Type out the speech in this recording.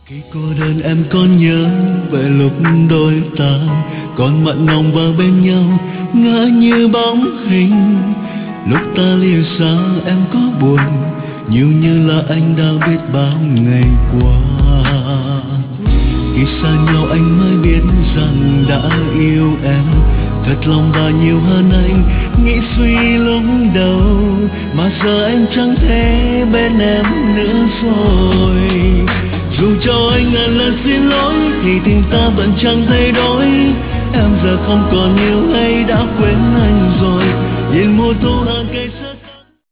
Khi cô đơn em còn nhớ về lúc đôi ta còn mặn nồng vào bên nhau, ngỡ như bóng hình. Lúc ta lìa xa em có buồn, nhiều như là anh đã biết bao ngày qua. Khi xa nhau anh mới biết rằng đã yêu em thật lòng và nhiều hơn anh nghĩ suy lúc đầu, mà giờ anh chẳng thể bên em nữa rồi. Dù cho anh ngàn lần xin lỗi thì tình ta vẫn chẳng thay đổi. Em giờ không còn yêu hay đã quên anh rồi, nhìn mùa thu hàng cây